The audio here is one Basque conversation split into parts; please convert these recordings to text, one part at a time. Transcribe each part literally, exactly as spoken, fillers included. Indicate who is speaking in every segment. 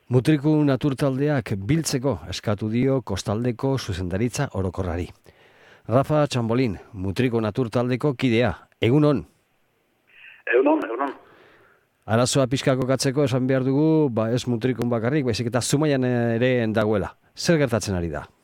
Speaker 1: Mutriku naturtaldeak biltzeko eskatu dio kostaldeko zuzendaritza orokorrari. Rafa Txambolin, Mutriku naturtaldeko kidea, egunon?
Speaker 2: Egunon, egunon.
Speaker 1: Arazoa pixkako katzeko esan behar dugu, ba ez Mutrikun bakarrik, baizik eta Zumaian ere dagoela. Zer gertatzen ari da?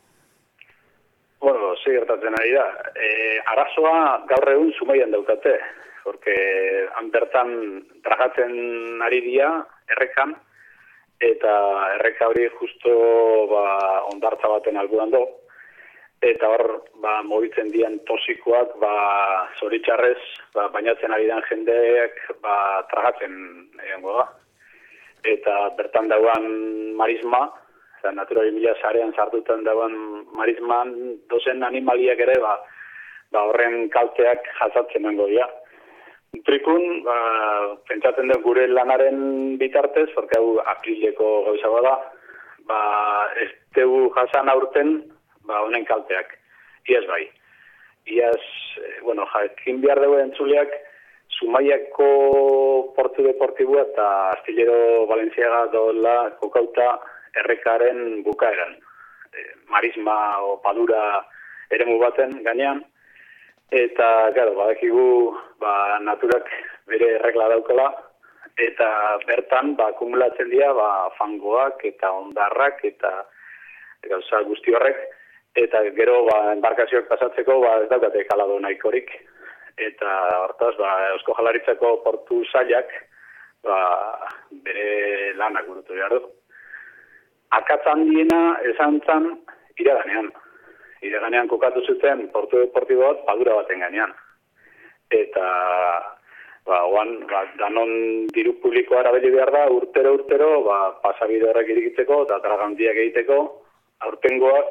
Speaker 2: Bueno, zer gertatzen ari da. E, arazoa gaur egun Zumaian daukate, porque han bertan tragatzen ari dira errekan, eta erreka hori justo ba, ondartza baten albudan do, eta hor ba, mobitzen dian tosikoak ba, zoritxarrez ba, bainatzen ari den jendeak ba, tragatzen egongo da. Eta bertan dauan marisma, eta naturari mila sarean sartutan dauan marisman dozen animaliak ere ba, ba, horren kalteak jasatzen egongo dira. Mutrikun, ba, pentsatzen dut gure lanaren bitartez, porque hau aprileko gauza bada, ba, ez dugu jasan aurten, ba, honen kalteak. Iaz bai. Iaz, bueno, jakin behar dugu entzuleak, Zumaiako portu deportiboa eta Astillero Balenciaga dola kokauta errekaren bukaeran. E, marisma o padura eremu baten gainean, eta, claro, badakigu ba, naturak bere erregla daukala, eta bertan ba, akumulatzen dira ba, fangoak eta ondarrak eta gauza guzti horrek, eta gero ba, embarkazioak pasatzeko ba, ez daukate kalado nahikorik, eta hortaz ba, Eusko Jaurlaritzako portu sailak ba, bere lanak burutu behar du. Akatz handiena esan zan iraganean. Iraganean kokatu zuten portu deportibo bat padura baten gainean. Eta ba, oan, ba, danon diru publikoa erabili behar da urtero-urtero ba, pasabide horrek irikitzeko eta tragandiak egiteko aurtengoa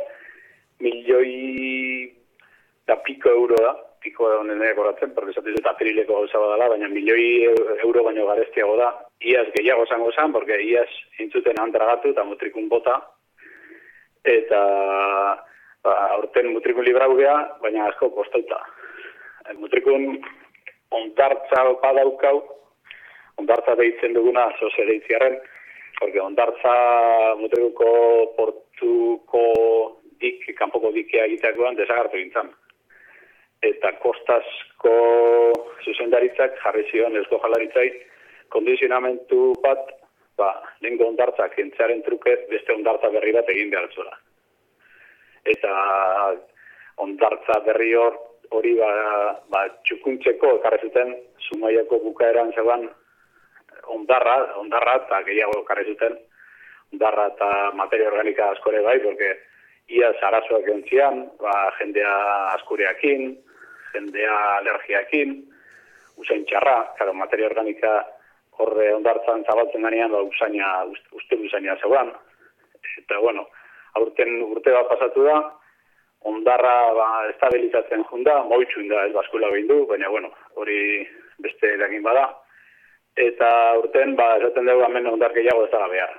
Speaker 2: milioi da piko euro da, piko honen egoratzen, porque esatu dut aprileko gauza badala, baina milioi euro baino garestiago da. Iaz gehiago zango zan, porque iaz intzuten antragatu eta Mutrikun bota, eta ba, aurten Mutrikun librau geha, baina asko kostauta. Mutrikun ondartza badaukau, ondartza deitzen duguna zoze deitziarren, porque ondartza Mutrikuko portuko dik, kanpoko dikea egiteakoan desagartu gintzan. Eta kostasko zuzendaritzak jarri zion Eusko Jaurlaritzai kondizionamentu bat, ba, lehenko ondartzak entzearen truke beste ondartza berri bat egin behar zuela. Eta ondartza berri hor hori ba, ba, txukuntzeko ekarri zuten Zumaiako bukaeran zegoen ondarra, ondarra eta gehiago ekarri zuten ondarra eta materia organika askore bai, porque iaz arazoak entzian, ba, jendea askureakin, jendea alergiakin, usain txarra, claro, materia organika horre ondartzan zabaltzen ganean, ba, usaina, uste usaina zegoen. Eta, bueno, aurten urte bat pasatu da, ondarra ba, estabilizatzen junda, moitxuin da ez baskuela behin du, baina, bueno, hori beste eragin bada. Eta urten, ba, esaten dugu hemen ondar gehiago ez da behar.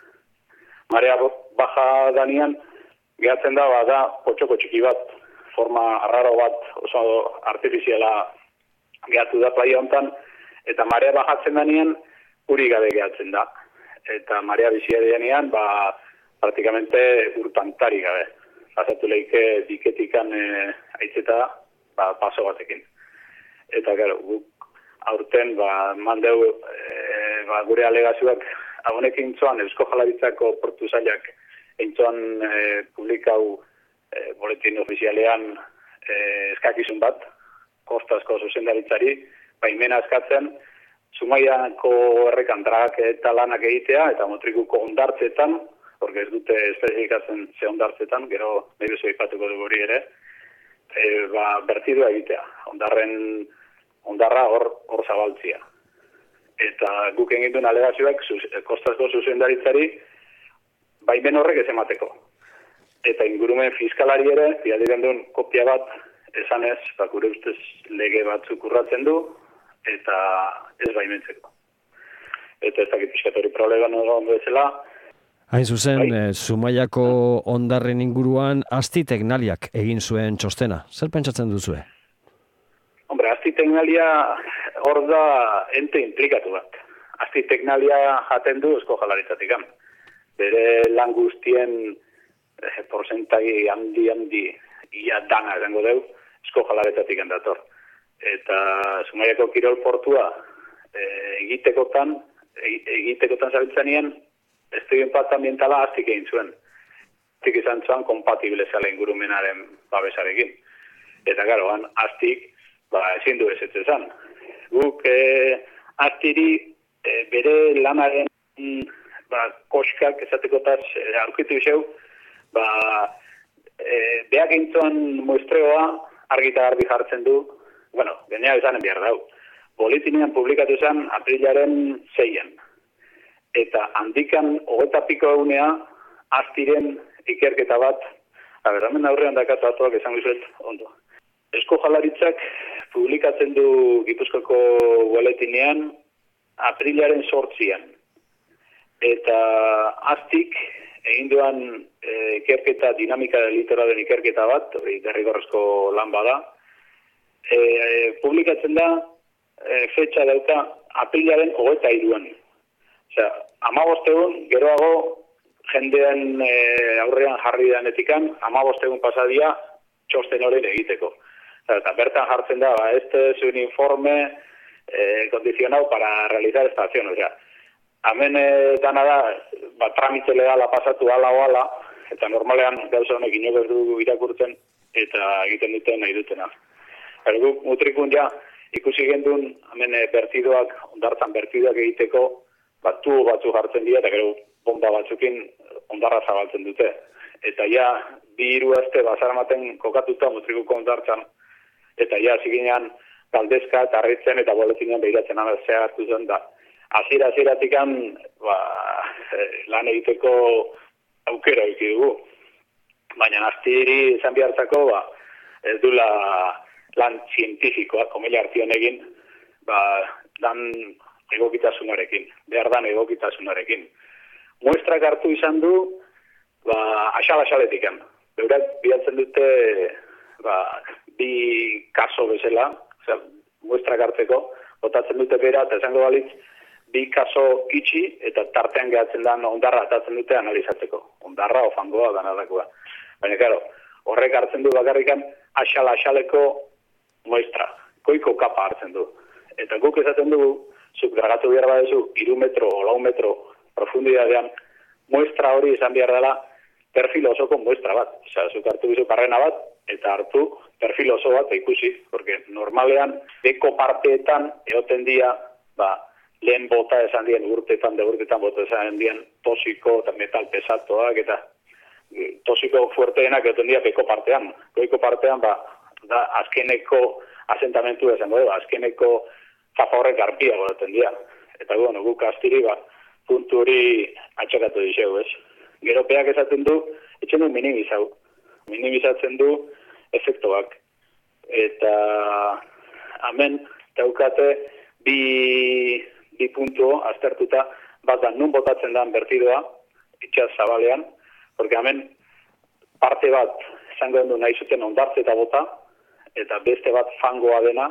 Speaker 2: Marea baja danean, gehatzen da, ba, da, potxoko txiki bat, forma arraro bat, oso artifiziala gehatu da playa hontan, eta marea bajatzen danean, uri gabe gehatzen da. Eta marea bizia denean, ba, praktikamente urpantari gabe. Pasatu leike diketikan e, aitzeta ba, paso batekin. Eta, gero, guk aurten, ba, mandeu e, ba, gure alegazioak abonekin zoan, Eusko Jaurlaritzako portu zailak entzoan e, publikau e, boletin ofizialean e, eskakizun bat, kostasko zuzendaritzari, baimena eskatzen, Zumaiako errekan dragak eta lanak egitea, eta Mutrikuko ondartzetan, porque ez dute espezifikatzen ze ondartzetan, gero nahi bezu ipatuko dugu hori ere, e, ba, bertidua egitea, ondarren, ondarra hor, hor zabaltzia. Eta guk egin alegazioak zuz, kostasko zuzendaritzari baimen horrek ez emateko. Eta ingurumen fiskalari ere, bidali duen kopia bat, esanez, ba, gure ustez lege batzuk urratzen du, eta ez baimentzeko. Eta ez dakit piskatori problema nagoen bezala.
Speaker 1: Hain zuzen,
Speaker 2: Bai.
Speaker 1: eh, Zumaiako ondarren inguruan Asti Teknaliak egin zuen txostena. Zer pentsatzen duzue?
Speaker 2: Hombre, Asti Teknalia hor da ente implikatu bat. Asti Teknalia jaten du Eusko Jaurlaritzatik. bere lan guztien eh, porzentai handi handi ia dana edango deu, esko jalaretatik handator. Eta Zumaiako kirol portua eh, egitekotan, egitekotan zabiltzenien, estudio impacto ambientala aztik egin zuen. Aztik izan zuen kompatible zela ingurumenaren babesarekin. Eta gero, han aztik, ba, ezin du ez ez ezan. Guk eh, aztiri eh, bere lanaren ba, koskak ezatekotaz eh, aurkitu izeu, ba, eh, beak egin muestreoa argita garbi jartzen du, bueno, genea esanen behar dau. Boletinean publikatu zen aprilaren zeian. Eta handikan hogeta piko egunea aztiren ikerketa bat, aberamen aurrean dakatu atuak esan guzuet ondo. Esko Jaurlaritzak publikatzen du Gipuzkoako boletinean aprilaren sortzian. Eta aztik egin duan e, ikerketa, dinamika litoralen ikerketa bat, hori derrigorrezko lan bada, e, publikatzen da e, fetxa dauka aprilaren hogeta iruan. Osea, hamabost egun, geroago jendean e, aurrean jarri danetikan, hamabost egun pasadia txosten horien egiteko. Eta bertan jartzen da, ba, este es un informe eh, condicionado para realizar esta acción. O sea, hemen eh, dana da, ba, tramite legala pasatu ala o ala, eta normalean gauza honek inok ez du irakurtzen, eta egiten duten nahi dutena. Ergu, mutrikun ja, ikusi gendun, hemen eh, bertidoak, ondartzan bertidoak egiteko, bat tubo batzu jartzen dira, eta gero bomba batzukin ondarra zabaltzen dute. Eta ja, bi hiru aste bazaramaten kokatuta mutrikuko ondartzan, eta ja, ziginean, galdezka eta harritzen eta boletinean behiratzen amazea hartu zen da. Azira-aziratikan, ba, lan egiteko aukera eki dugu. Baina aztiri izan bihartzako, ba, ez dula lan zientifikoa, komila hartion egin, ba, dan egokitasunarekin, behar dan egokitasunarekin. Muestrak hartu izan du, ba, asal-asaletikan. Beurak bihatzen dute, ba, bi kaso bezala, osea, muestrak hartzeko, botatzen dute bera, eta esango balitz, bi kaso itxi, eta tartean gehatzen da ondarra atatzen dute analizatzeko. Ondarra o fangoa danadakoa. Baina, karo, horrek hartzen du bakarrikan asal-asaleko muestra, koiko kapa hartzen du. Eta guk esaten dugu, zuk dragatu behar badezu, iru metro o lau metro profundidadean, muestra hori izan behar dela perfil osoko muestra bat. Osea, zuk hartu bizu karrena bat, eta hartu perfil oso bat ikusi, porque normalean beko parteetan egoten dira, ba, lehen bota esan dien urtetan, de urtetan bota esan dien tosiko eta metal pesatoak, eta tosiko fuerteenak egoten dira beko partean. Goiko partean, ba, da azkeneko asentamentu esango, ba, azkeneko favorrek arpia goten dira. Eta bueno, guk astiri, ba, puntu hori atxakatu dizeu, ez? Gero peak esaten du, etxen du minimizau. Minimizatzen du efektuak. Eta hemen daukate bi, bi puntu aztertuta, bat da nun botatzen da bertidoa, itxaz zabalean, porque hemen parte bat izango du nahi zuten ondartze eta bota, eta beste bat fangoa dena,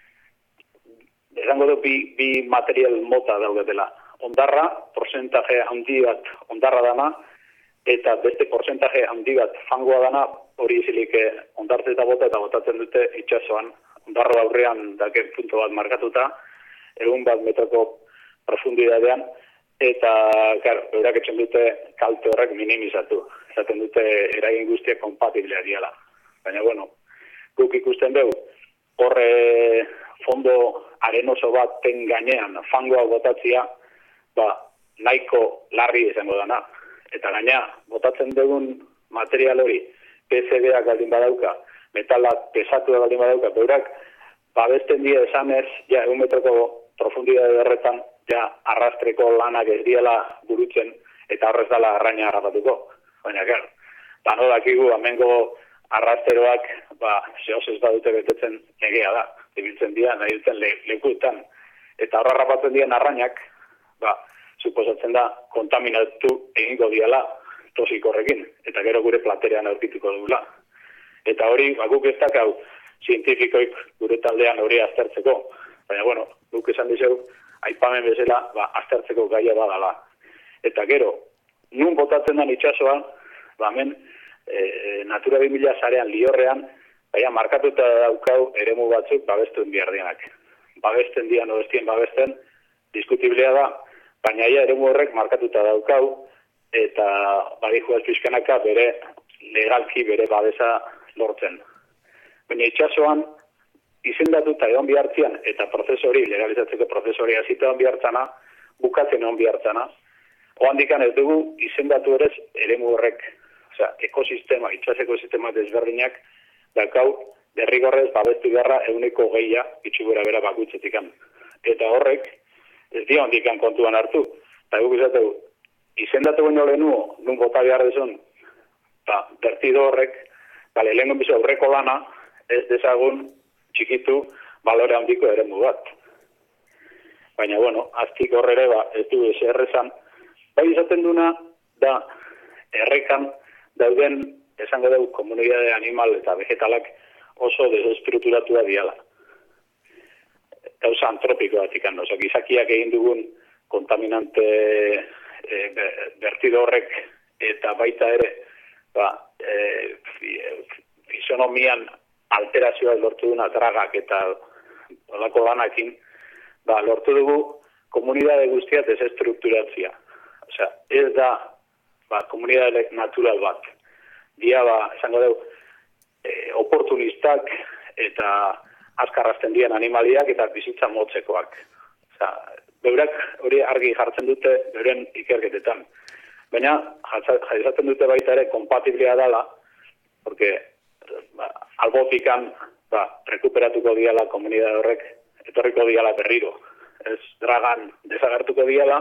Speaker 2: izango du bi, bi material mota daugatela. Ondarra, porcentaje handi bat ondarra dana, eta beste porcentaje handi bat fangoa dana, hori izilik ondartze eta bota eta botatzen dute itxasoan. Ondarro aurrean dake punto bat markatuta, egun bat metroko profundidadean, eta, klar, eurak etxen dute kalte horrek minimizatu. Zaten dute eragin guztiak kompatiblea diala. Baina, bueno, guk ikusten dugu, horre fondo arenoso bat ten gainean fangoa botatzia, ba, nahiko larri izango dana. Eta gaina, botatzen dugun material hori, P C B-ak baldin badauka, metalak pesatu baldin badauka, beurak, babesten dira esanez, ja, egun metroko profundidade horretan, ja, arrastreko lanak ez diela burutzen, eta horrez dela arraina harrapatuko. Baina, klar, dano dakigu, amengo arrasteroak, ba, zehoz ez badute betetzen egea da, ibiltzen dira, nahi duten le, lekuetan, eta horra harrapatzen diren arrainak, ba, suposatzen da, kontaminatu egingo diala tosikorrekin, eta gero gure platerean aurkituko dugula. Eta hori, ba, guk ez dakau, zientifikoik gure taldean hori aztertzeko. Baina, bueno, guk esan dizeu, aipamen bezala, ba, aztertzeko gaia badala. Eta gero, nun botatzen den itsasoa, ba hemen e, Natura bi mila sarean Liorrean, baina markatuta daukau eremu batzuk babesten bihardianak. Babesten dian odestien babesten, diskutiblea da, baina ia eremu horrek markatuta daukau, eta badijua pixkanaka bere legalki bere babesa lortzen. Baina itsasoan izendatuta egon bihartzian, eta prozesu hori, legalizatzeko prozesu hori azita egon bihartzana, bukatzen egon bihartzana, oandikan ez dugu izendatu ere eremu horrek, osea, ekosistema, itsas ekosistema desberdinak, daukau, derrigorrez babestu beharra euneko geia, itxugura bera bakutzetikan. Eta horrek, ez dio handikan kontuan hartu, eta guk izateu, izendatu baino lehenuo, nun bota behar dezun, ba, bertido horrek, bale, lehen bizo aurreko lana, ez dezagun txikitu balore handiko eremu bat. Baina, bueno, aztik horrere, ba, ez du ez errezan, bai izaten duna, da, errekan dauden, esango dugu, komunidade animal eta vegetalak oso desestrukturatua diala. Gauza antropiko batikan, oso, gizakiak egin dugun kontaminante e, bertido horrek eta baita ere, ba, e, fisonomian alterazioa lortu duna dragak eta olako lanakin, ba, lortu dugu komunidade guztia desestrukturatzia. Osea, ez da, ba, komunidade natural bat. Dia, ba, esango dugu, e, oportunistak eta azkarrazten dian animaliak eta bizitza motzekoak. Osea, beurak hori argi jartzen dute beuren ikerketetan. Baina, jazaten dute baita ere kompatiblea dela, porque ba, albotikan ba, rekuperatuko diala komunidade horrek, etorriko diala berriro. Ez dragan desagertuko diala,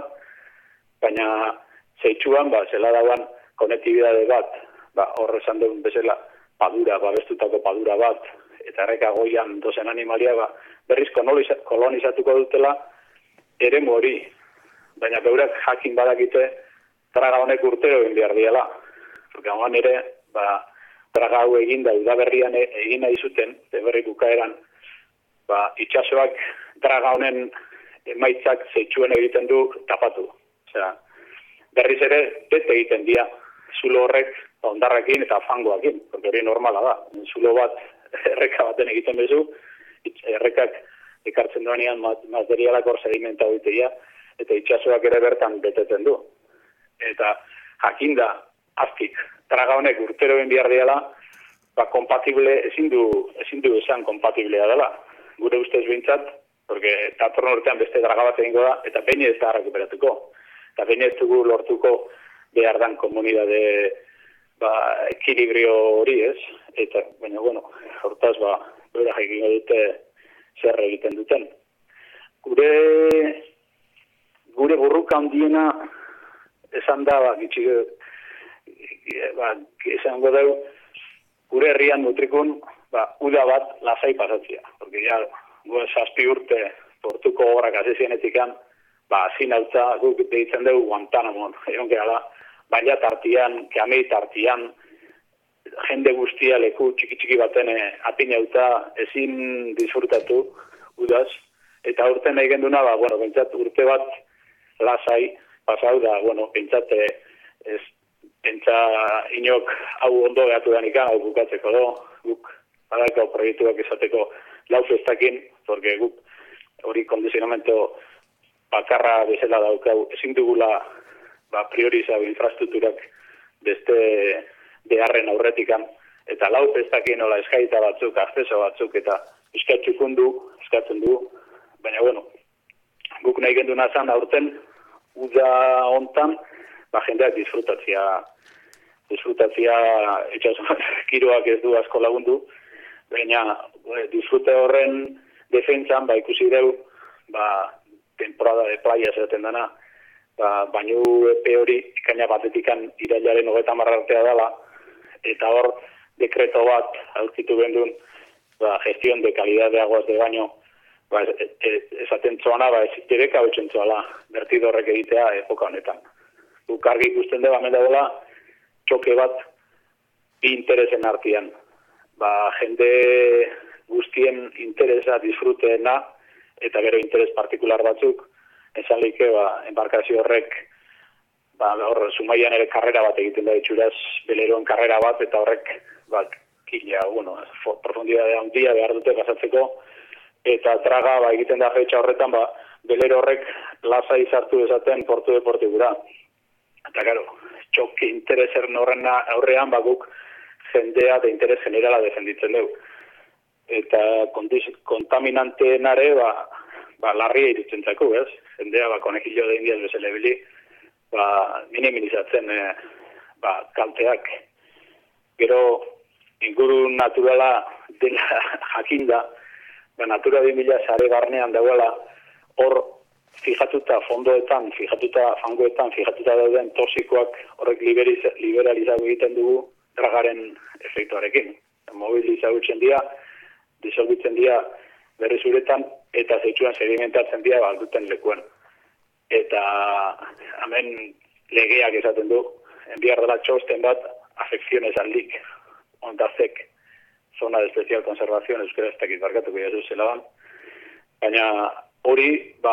Speaker 2: baina zeitsuan, ba, zela dauan konektibidade bat, ba, horre esan duen bezala padura, babestutako padura bat, eta erreka goian dozen animalia, ba, berriz kolonizatuko dutela eremu hori. Baina beurak jakin badakite traga honek urtero egin behar diala. Porque hauan ere, ba, traga hau egin da, udaberrian egin nahi zuten, berri bukaeran, ba, itxasoak traga honen emaitzak zeitsuen egiten du tapatu. Osea, berriz ere, bete egiten dira, zulo horrek ondarrakin eta fangoakin, porque hori normala da. Zulo bat erreka baten egiten bezu, errekak ekartzen duanean materialak hor sedimenta hoitea, eta itxasoak ere bertan beteten du. Eta jakinda, azkik, traga honek urtero egin behar diala, ba, kompatible, ezin du, ezin du esan kompatiblea dela. Gure ustez behintzat, porque datorren urtean beste draga bat egingo da, eta behin ez da rekuperatuko. Eta behin ez dugu lortuko behar dan komunidade ba, ekilibrio hori ez. Eta, baina, bueno, hortaz, ba, bera jakingo dute zer egiten duten. Gure, gure burruka handiena esan da, ba, gitxik, ba, esango deu, gure herrian mutrikun, ba, uda bat lasai pasatzea. Porque ya, gure zazpi urte portuko obrak asezienetikan, ba, zinautza, guk deitzen dugu Guantanamon, egon gehala, baina tartian, keamei tartian, jende guztia leku txiki-txiki baten atinauta ezin disfrutatu udaz, eta urte nahi genduna, ba, bueno, bentsat urte bat lasai pasau da, bueno, bentsat ez, bentsa inok hau ondo behatu danikan, hau bukatzeko do, guk badako proiektuak esateko lau festakin, porque guk hori kondizionamento bakarra bezala daukau, ezin dugula ba, priorizau infrastrukturak beste beharren aurretikan, eta lau festakin nola eskaita batzuk, akzeso batzuk, eta eskatzukun du, eskatzen du, baina bueno, guk nahi genduna zan aurten, uda hontan, ba, jendeak disfrutatzia, disfrutatzia, etxasun, kiroak ez du asko lagundu, baina disfrute horren defentsan, ba, ikusi deu, ba, temporada de playa zeraten dana, ba, bainu epe hori, ikaina batetikan irailaren hogeita marrartea dela, eta hor, dekreto bat, aurkitu bendun, ba, gestión de calidad de aguas de baño, ba, esaten zoana, ba, ez direka hautzen zoala, bertido horrek egitea epoka honetan. Duk argi ikusten dela, menda dela, txoke bat, bi interesen artian. Ba, jende guztien interesa disfruteena, eta gero interes partikular batzuk, esan like, ba, embarkazio horrek, ba, hor, Zumaian ere karrera bat egiten da itxuraz, beleroen karrera bat, eta horrek, ba, kila, bueno, profundidade handia behar dute pasatzeko, eta traga, ba, egiten da fetxa horretan, ba, belero horrek lasai sartu esaten portu deportigura. Eta, karo, txok interesern horren aurrean, ba, guk jendea de interes generala defenditzen dugu. Eta kontaminantenare, ba, ba, larria irutzen zaku, ez? Jendea, ba, konejillo de indiaz bezala bili, ba, minimizatzen e, ba, kalteak. Gero, inguru naturala dela jakinda, ba, Natura bi mila sare barnean dagoela, hor fijatuta fondoetan, fijatuta fangoetan, fijatuta dauden toxikoak horrek liberalizago egiten dugu dragaren efektuarekin. Mobilizagutzen dira, disolbitzen dira berriz uretan, eta zeitzuan sedimentatzen dira balduten lekuen. Eta hemen legeak esaten du, enbiar dela txosten bat, afekzionez aldik, ondazek, zona de especial conservación, euskera ez dakit barkatuko jasu zelaban. Baina hori, ba,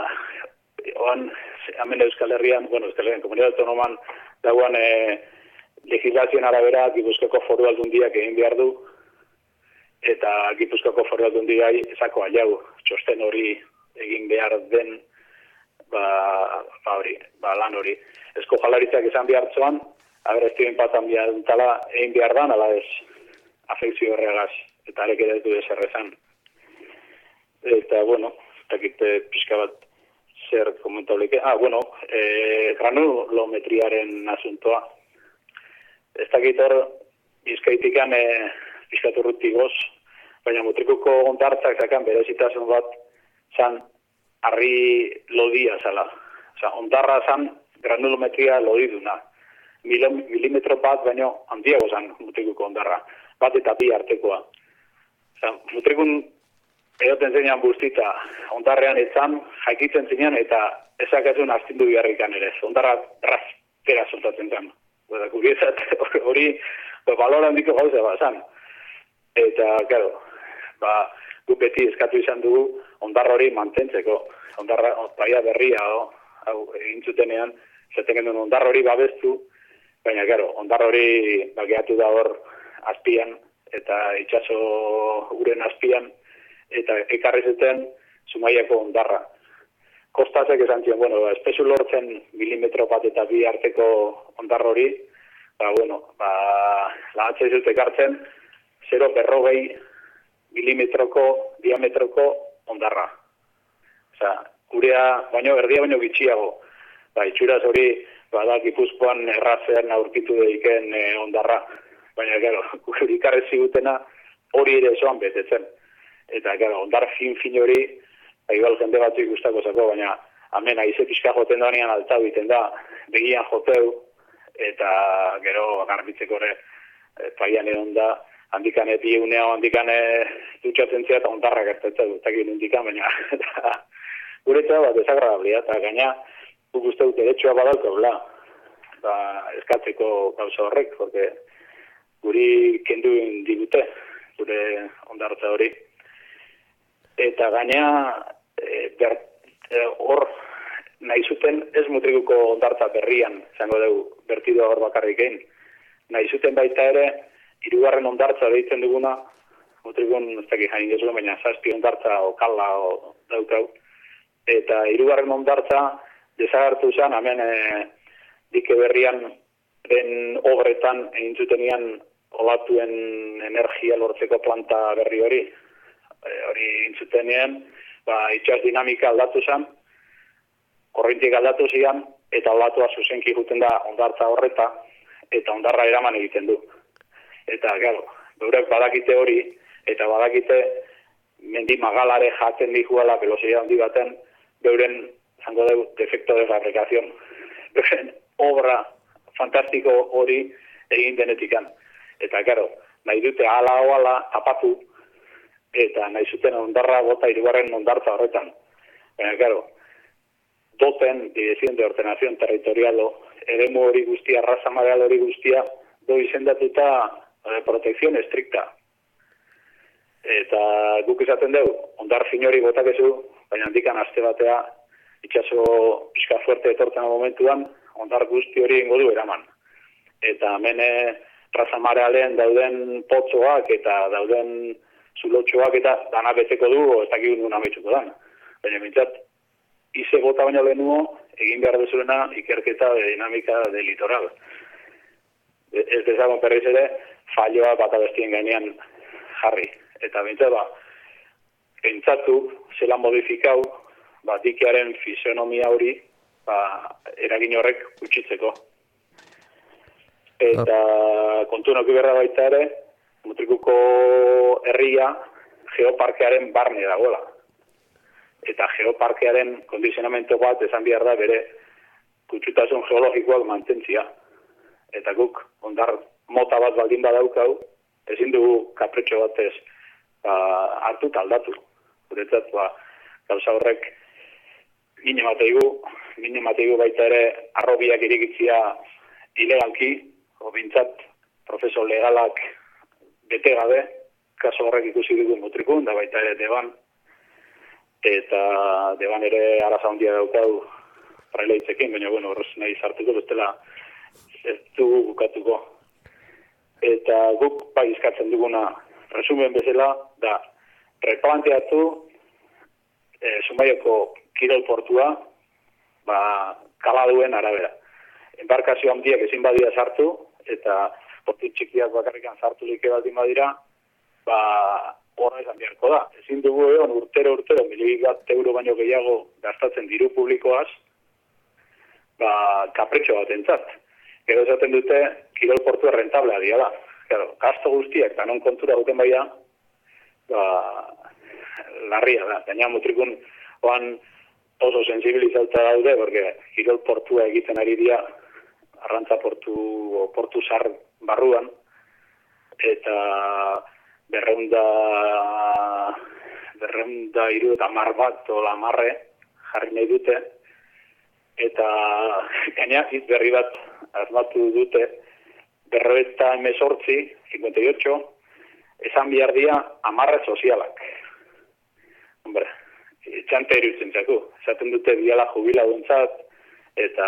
Speaker 2: oan, hemen Euskal Herrian, bueno, Euskal Herrian, Komunidad Autonoman, dagoan e, legislazioen arabera Gipuzkoako Foru Aldundiak egin behar du, eta Gipuzkoako Foru Aldundiak esako aiau, txosten hori egin behar den, ba, ba hori, ba lan hori. Esko Jaurlaritzak esan behar zoan, aber ez dien patan behar dutala egin behar dan, ala ez, afekzio horregaz, eta arek ere du eserrezan. Eta, bueno, ez dakite pixka bat zer komentableke. Ah, bueno, e, granulometriaren asuntoa. Ez dakit hor, Bizkaitikan e, pixkaturruti goz, baina Mutrikuko ondartzak zakan berezitasun bat zan harri lodia zala. Osa, ondarra zan granulometria lodiduna. Mil, milimetro bat baino handiago zan Mutrikuko ondarra. Bat eta bi artekoa. Osa, Mutrikun egoten zenean bustita, ondarrean etzan, jaikitzen zenean, eta ezakazun astindu biharrikan ere. Ondarra raztera soltatzen zen. Eta kuriezat hori balora handiko gauza bat zan. Eta, claro, ba, gu beti eskatu izan dugu ondarra hori mantentzeko. Ondarra, baia berria, o, hau, egin zutenean, zaten genuen ondarra hori babestu, baina, claro, ondarra hori bakeatu da hor azpian, eta itxaso uren azpian, eta ekarri zuten Zumaiako ondarra. Kostazek esan zion, bueno, ba, espezu lortzen milimetro bat eta bi arteko ondarra hori, ba, bueno, ba, lagantzai zut ekartzen, zero berrogei milimetroko diametroko ondarra. Osa, gurea, baino, erdia baino gitxiago. Ba, itxuraz hori, bada, Gipuzkoan erratzen aurkitu deiken e, ondarra. Baina, gero, guri ikarri zigutena hori ere zoan betetzen. Eta, gero, ondar fin-fin hori, igual jende batzu ikustako zako, baina hemen aize pixka joten da honean altau iten da, begian joteu, eta gero garbitzeko ere, e, paian egon da, handikane biunea, handikane dutxatzen zea, eta ondarra gertatzen dut, eta gero hundikan, baina, eta guretza bat desagradablia, eta gaina, guk uste dut deretxoa badaukaula, ba, eskatzeko gauza horrek, porque guri kendu digute, gure ondartza hori. Eta gainea, e, ber, e, hor, nahi zuten ez Mutrikuko ondartza berrian, zango dugu, bertidoa hor bakarrik egin. Nahi zuten baita ere, hirugarren ondartza deitzen duguna, Mutrikun, ez dakit jain gezu, baina zazpi ondartza okala o daukau. Eta hirugarren ondartza desagertu zen, hemen e, dike berrian den obretan egin zutenian olatuen energia lortzeko planta berri hori. Hori intzutenean, ba, itxas dinamika aldatu zen, korrintik aldatu zian, eta olatua zuzenki juten da ondartza horreta, eta ondarra eraman egiten du. Eta, gero, beurek badakite hori, eta badakite mendi magalare jaten dikuala velocidad handi baten, beuren, zango dugu, defecto de fabricación. Beuren obra fantastiko hori egin denetikan. Eta, gero, nahi dute ala o ala tapatu, eta nahi zuten ondarra bota hirugarren ondartza horretan. Baina, claro, doten, Dirección de Ordenación Territorial, eremu hori guztia, raza mareal hori guztia, do izendatuta eh, protección estricta. Eta guk izaten dugu, ondar fin hori botakezu, baina handikan aste batea, itxaso pixka fuerte etortzen momentuan, ondar guzti hori ingo du eraman. Eta hemen Razamarealen dauden potzoak eta dauden zulotxoak eta dana beteko du, ez dakik nuna metxuko dan. Baina mintzat, ize bota baino lehenuo, egin behar dezulena ikerketa de dinamika de litoral. Ez dezagon berriz ere, falloa bat abestien gainean jarri. Eta mintzat, ba, pentsatu, zela modifikau, ba, dikearen fisionomia hori, ba, eragin horrek gutxitzeko. Eta kontu noki berra baita ere, Mutrikuko herria geoparkearen barne dagoela. Eta geoparkearen kondizionamento bat esan behar da bere kutsutasun geologikoak mantentzia. Eta guk ondar mota bat baldin badaukau, ezin dugu kapretxo batez ba, hartu taldatu. Guretzat, ba, gauza horrek gine mateigu, gine mateigu baita ere arrobiak irikitzia ilegalki, obintzat prozeso legalak bete gabe, kaso horrek ikusi dugu Mutrikun, da baita ere deban, eta deban ere araza handia daukau praileitzekin, baina bueno, horrez nahi sartuko, bestela ez dugu bukatuko. Eta guk bai eskatzen duguna resumen bezala, da replanteatu e, Zumaiako kirol portua ba, kala duen arabera. Embarkazio handiak ezin badia sartu, eta portu txikiak bakarrikan sartu like baldin badira, ba, horra izan beharko da. Ezin dugu egon urtero urtero milioi bat euro baino gehiago gastatzen diru publikoaz, ba, kapretxo bat entzat. Gero esaten dute, kirol portua rentablea dira da. Claro, gasto guztiak, eta non kontura duten baina, ba, larria da. Gaina Mutrikun oan oso sensibilizauta daude, porque kirol portua egiten ari dira, arrantza portu, portu zar barruan, eta berreunda, berreunda iru eta mar bat ola marre jarri nahi dute, eta gaina hitz berri bat asmatu dute, berroeta emezortzi, cincuenta y ocho, esan behar dira amarre sozialak. Hombre, txante erutzen zaku. Esaten dute diala jubila duentzat, eta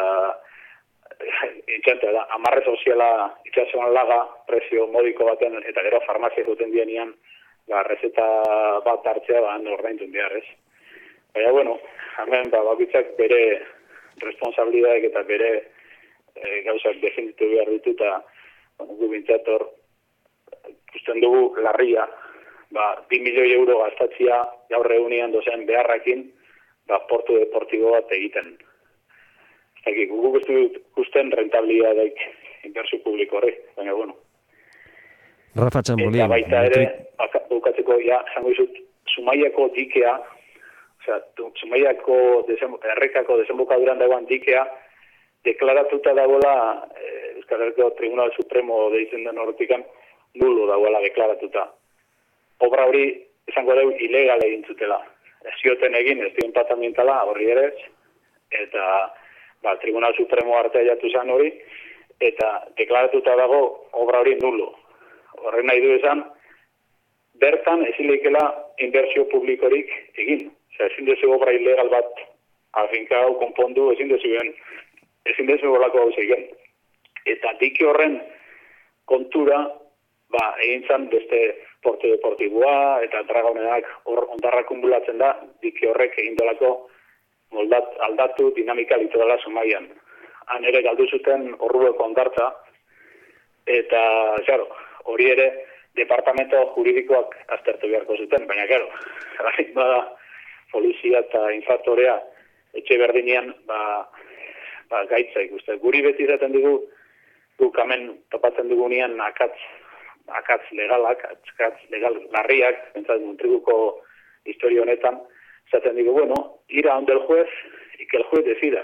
Speaker 2: itxante da, amarre soziala itxasuan laga, prezio modiko baten, eta gero farmazia duten dianian, ba, rezeta bat hartzea, ba, ordaintun behar, ez? Baina, bueno, hemen, ba, bakitzak bere responsabilidadeak eta bere e, gauzak defenditu behar ditu, eta, bueno, gu bintzator, ikusten dugu larria, ba, bi milioi euro gastatzia gaur egunean dozen beharrakin, ba, portu deportibo bat egiten. Eta guk ez dut ikusten rentabilidadeik inbertsio publiko horre, baina, bueno.
Speaker 1: Rafa Txambolin.
Speaker 2: Eta baita ere, bukatzeko, ja, zango izut, Zumaiako dikea, osea, Zumaiako errekako desembokaduran dagoen dikea, deklaratuta dagoela, eh, Euskal Herriko Tribunal Supremo deitzen den horretikan, nulo dagoela deklaratuta. Obra hori, izango dugu, ilegal egin zutela. Ez zioten egin, ez dion patamientala, horri ere ez, eta ba, Tribunal Supremo arte jatu zen hori, eta deklaratuta dago obra hori nulo. Horren nahi du esan, bertan ezileikela inbertsio publikorik egin. Osea, ezin dezu obra ilegal bat afinka hau konpondu, ezin dezu ben, ezin dezu horlako hau zeigen. Eta diki horren kontura, ba, egin zen beste portu deportiboa, eta dragonenak hor ondarra kumulatzen da, diki horrek egin dolako moldat, aldatu dinamika litorala Zumaian. Han ere galdu zuten horrueko ondartza, eta, xaro, hori ere departamento juridikoak aztertu beharko zuten, baina, claro, bada polizia eta infraktorea etxe berdinean, ba, ba gaitza ikuste. Guri beti izaten dugu, guk hemen topatzen dugunean akatz, akatz legalak, akatz legal larriak, entzat Mutrikuko historia honetan, esaten digo, bueno, ir a donde el juez y que el juez decida.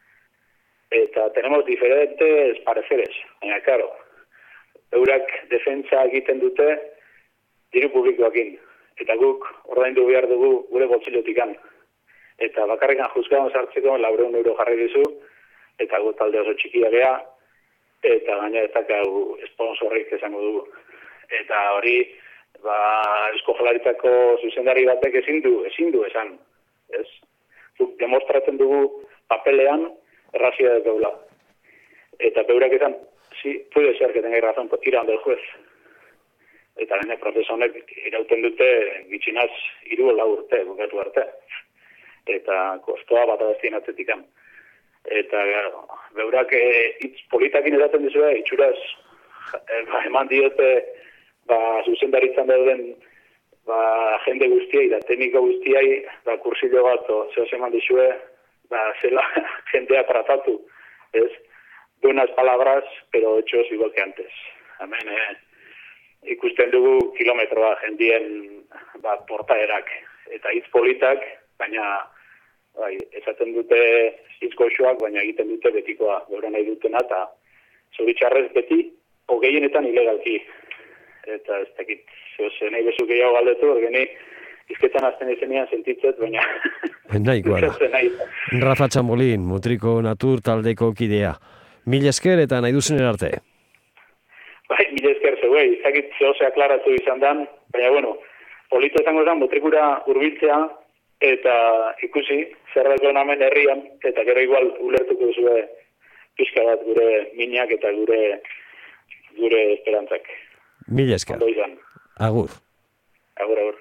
Speaker 2: Eta tenemos diferentes pareceres. Baina, claro, eurak defentsa egiten dute diru publikoakin. Eta guk ordaindu behar dugu gure boltsillotikan. Eta bakarrikan juzgadan sartzeko laurehun euro jarri dizu, eta gu talde oso txikia gea, eta gaina ez dakau sponsorrik esango dugu. Eta hori, ba, Eusko Jaurlaritzako zuzendari batek ezin du, ezin du esan, ez? Zuk demostratzen dugu papelean errazia dagoela. Eta beurak esan, sí, puede ser que tengáis razón, pues tira del juez. Eta lehen prozesu honek irauten dute gitxinaz hiru lau urte, bukatu arte. Eta kostoa bat abestien atzetikan. Eta beurak hitz politakin edaten dizue, itxuraz ba, eman diote ba, zuzendaritzan dauden ba, jende guztiai, da tekniko guztiai, ba, kursillo bat, zehaz eman dizue, ba, zela jendea tratatu, ez? Buenas palabras, pero hechos igual que antes. Hemen, eh, ikusten dugu kilometroa jendien ba, portaerak eta hitz politak, baina bai, esaten dute hitz goxoak, baina egiten dute betikoa, gaur nahi dutena, eta zoritxarrez beti, hogeienetan ilegalki. Eta ez dakit, zehose nahi bezu gehiago galdetu, orgeni izketan azten izenean sentitzet, baina...
Speaker 1: Nahikoa da. Rafa Txambolin, Mutriko Natur taldeko kidea. Mil esker eta nahi duzen erarte.
Speaker 2: Bai, mil esker zeuei, izakit zehose aklaratu izan dan, baina bueno, polito izango zen Mutrikura hurbiltzea eta ikusi zerrako namen herrian, eta gero igual ulertuko zue pixka bat gure minak eta gure gure esperantzak.
Speaker 1: Mil esker. Agur.
Speaker 2: Agur, agur.